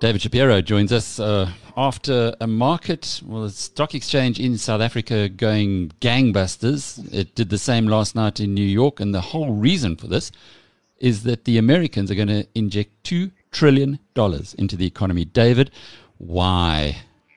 David Shapiro joins us after a market, well, the stock exchange in South Africa going gangbusters. It did the same last night in New York, and the whole reason for this is that the Americans are going to inject $2 trillion into the economy. David, why?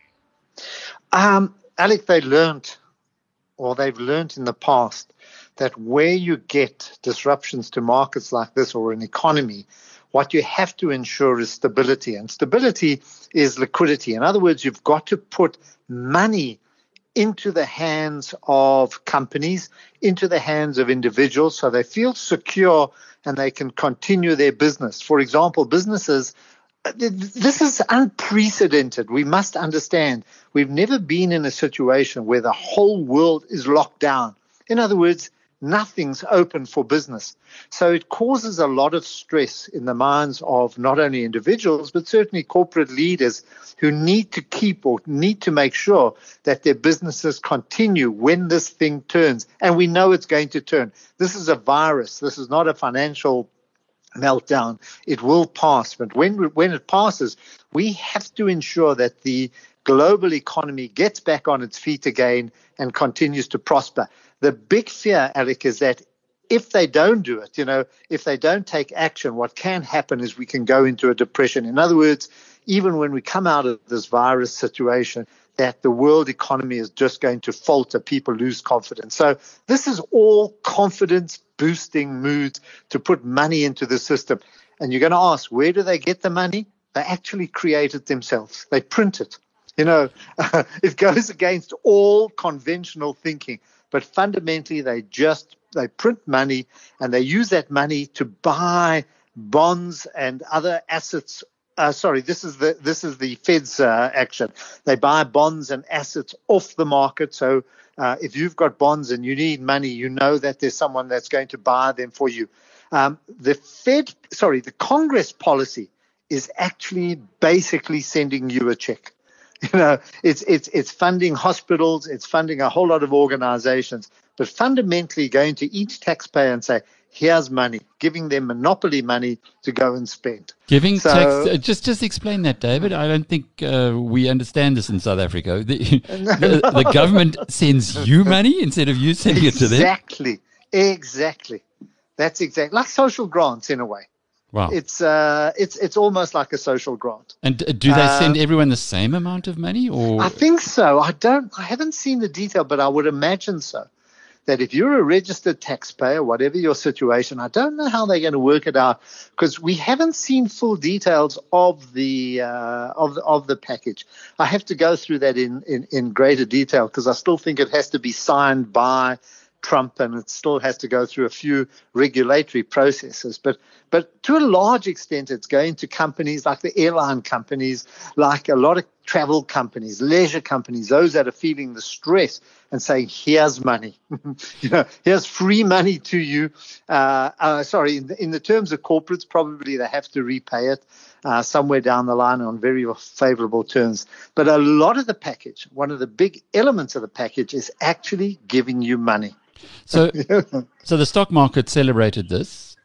Alec, they've learned in the past that where you get disruptions to markets like this or an economy, what you have to ensure is stability. And stability is liquidity. In other words, you've got to put money into the hands of companies, into the hands of individuals, so they feel secure and they can continue their business. For example, businesses, this is unprecedented. We must understand we've never been in a situation where the whole world is locked down. In other words, nothing's open for business. So it causes a lot of stress in the minds of not only individuals, but certainly corporate leaders who need to keep or need to make sure that their businesses continue when this thing turns. And we know it's going to turn. This is a virus. This is not a financial meltdown. It will pass. But when it passes, we have to ensure that the global economy gets back on its feet again and continues to prosper. The big fear, Alec, is that if they don't do it, if they don't take action, what can happen is we can go into a depression. In other words, even when we come out of this virus situation, that the world economy is just going to falter, people lose confidence. So this is all confidence-boosting moves to put money into the system. And you're going to ask, where do they get the money? They actually create it themselves. They print it. It goes against all conventional thinking. But fundamentally, they print money and they use that money to buy bonds and other assets. This is the Fed's action. They buy bonds and assets off the market. So if you've got bonds and you need money, you know that there's someone that's going to buy them for you. The Congress policy is actually basically sending you a check. It's funding hospitals, it's funding a whole lot of organizations, but fundamentally going to each taxpayer and say, here's money, giving them monopoly money to go and spend. Just explain that, David. I don't think we understand this in South Africa. The government sends you money instead of you sending it to them? Exactly. That's exactly like social grants in a way. Wow. It's almost like a social grant. And do they send everyone the same amount of money, or? I think so. I haven't seen the detail, but I would imagine so. That if you're a registered taxpayer, whatever your situation, I don't know how they're going to work it out because we haven't seen full details of the package. I have to go through that in greater detail because I still think it has to be signed by Trump, and it still has to go through a few regulatory processes. But to a large extent, it's going to companies like the airline companies, like a lot of travel companies, leisure companies, those that are feeling the stress and saying, here's money, here's free money to you. In the terms of corporates, probably they have to repay it somewhere down the line on very favorable terms. But a lot of the package, one of the big elements of the package is actually giving you money. So the stock market celebrated this,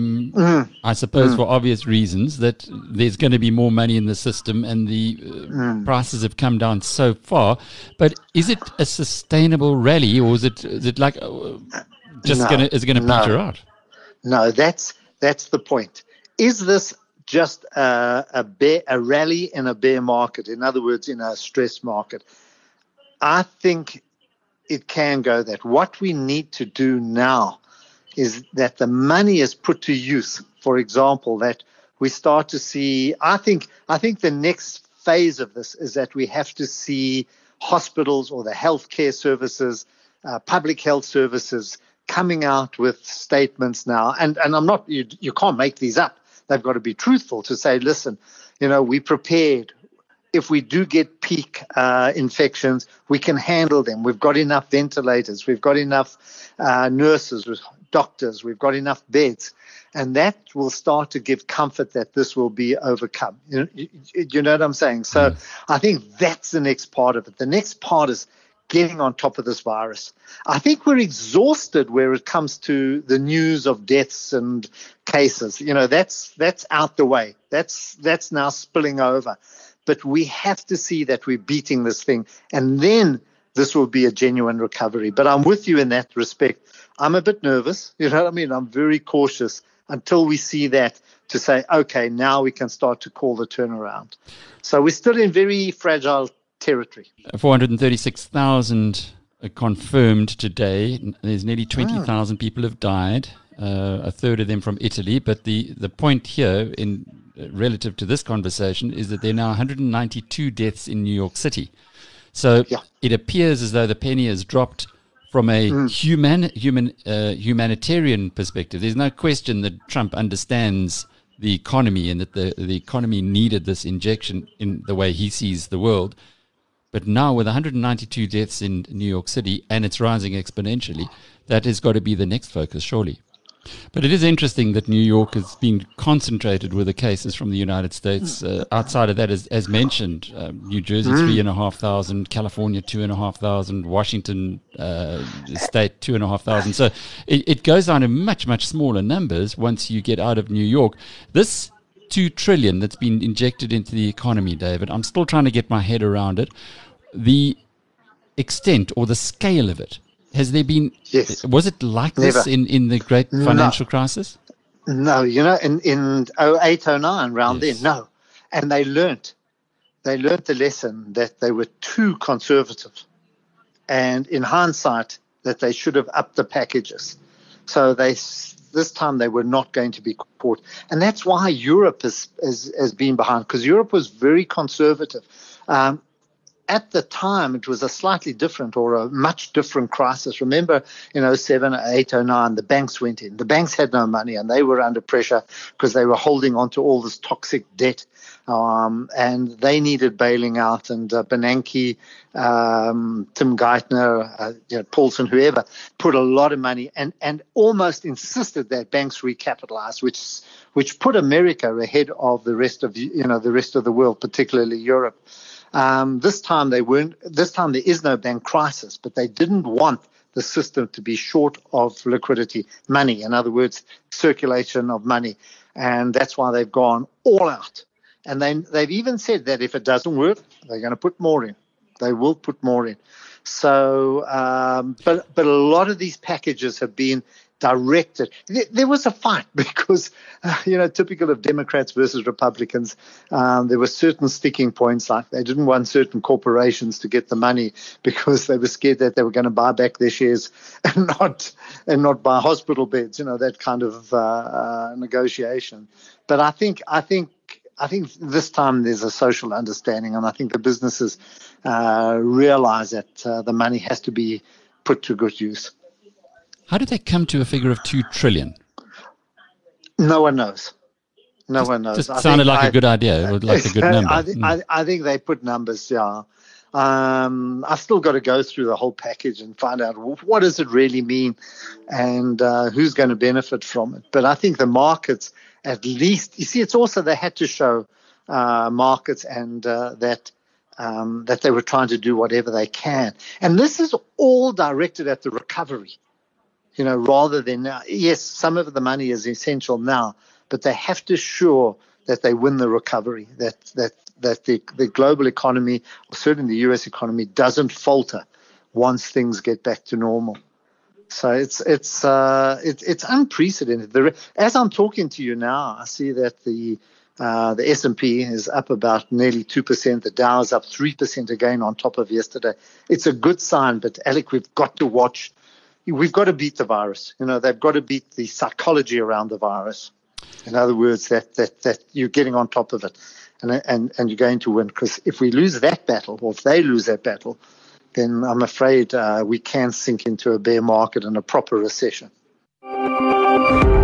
I suppose for obvious reasons, that there's going to be more money in the system and the prices have come down so far. But is it a sustainable rally, or is it like is it going to peter out? No, that's the point. Is this just a rally in a bear market? In other words, in a stress market? I think it can go that. What we need to do now is that the money is put to use. For example, that we start to see, I think the next phase of this is that we have to see hospitals or the healthcare services, public health services coming out with statements now. And I'm not, you can't make these up. They've got to be truthful to say, listen, we prepared. If we do get peak infections, we can handle them. We've got enough ventilators. We've got enough nurses, doctors. We've got enough beds. And that will start to give comfort that this will be overcome. You know what I'm saying? So I think that's the next part of it. The next part is, getting on top of this virus. I think we're exhausted where it comes to the news of deaths and cases. That's out the way. That's now spilling over. But we have to see that we're beating this thing, and then this will be a genuine recovery. But I'm with you in that respect. I'm a bit nervous. You know what I mean? I'm very cautious until we see that, to say, okay, now we can start to call the turnaround. So we're still in very fragile territory. 436,000 confirmed today. There's nearly 20,000 people have died, a third of them from Italy. But the point here, in relative to this conversation, is that there are now 192 deaths in New York City. So it appears as though the penny has dropped from a humanitarian perspective. There's no question that Trump understands the economy and that the economy needed this injection in the way he sees the world. But now with 192 deaths in New York City, and it's rising exponentially, that has got to be the next focus, surely. But it is interesting that New York has been concentrated with the cases from the United States. Outside of that, as mentioned, New Jersey, 3,500, California, 2,500, Washington State, 2,500. So it goes down to much, much smaller numbers once you get out of New York. This $2 trillion that's been injected into the economy, David, I'm still trying to get my head around it. The extent or the scale of it. Has there been, was it like this in the great financial crisis? No, in 08, 09, around then, no. And they learnt the lesson that they were too conservative. And in hindsight, that they should have upped the packages. So this time they were not going to be caught. And that's why Europe has been behind, because Europe was very conservative. At the time, it was a slightly different or a much different crisis. Remember, in 07, 08, 09, the banks went in. The banks had no money, and they were under pressure because they were holding on to all this toxic debt, and they needed bailing out. And Bernanke, Tim Geithner, Paulson, whoever, put a lot of money and almost insisted that banks recapitalize, which put America ahead of the rest of the world, particularly Europe. This time there is no bank crisis, but they didn't want the system to be short of liquidity, money, in other words, circulation of money. And that's why they've gone all out. And they've even said that if it doesn't work, they're going to put more in. They will put more in. So, but a lot of these packages have been directed. There was a fight because, typical of Democrats versus Republicans, there were certain sticking points, like they didn't want certain corporations to get the money because they were scared that they were going to buy back their shares and not buy hospital beds, that kind of negotiation. But I think this time there's a social understanding, and I think the businesses realize that the money has to be put to good use. How did they come to a figure of $2 trillion? No one knows. No one knows. Just sounded like a good idea, or like a good number. I think they put numbers, yeah. I've still got to go through the whole package and find out what does it really mean and who's going to benefit from it. But I think the markets, at least, you see, it's also they had to show markets and that they were trying to do whatever they can. And this is all directed at the recovery. Rather than now. Yes, some of the money is essential now, but they have to ensure that they win the recovery, that the global economy, or certainly the U.S. economy, doesn't falter once things get back to normal. So it's unprecedented. As I'm talking to you now, I see that the S&P is up about nearly 2%. The Dow is up 3% again on top of yesterday. It's a good sign, but Alec, we've got to watch. We've got to beat the virus. They've got to beat the psychology around the virus. In other words, that you're getting on top of it and you're going to win. Because if we lose that battle, or if they lose that battle, then I'm afraid we can sink into a bear market and a proper recession.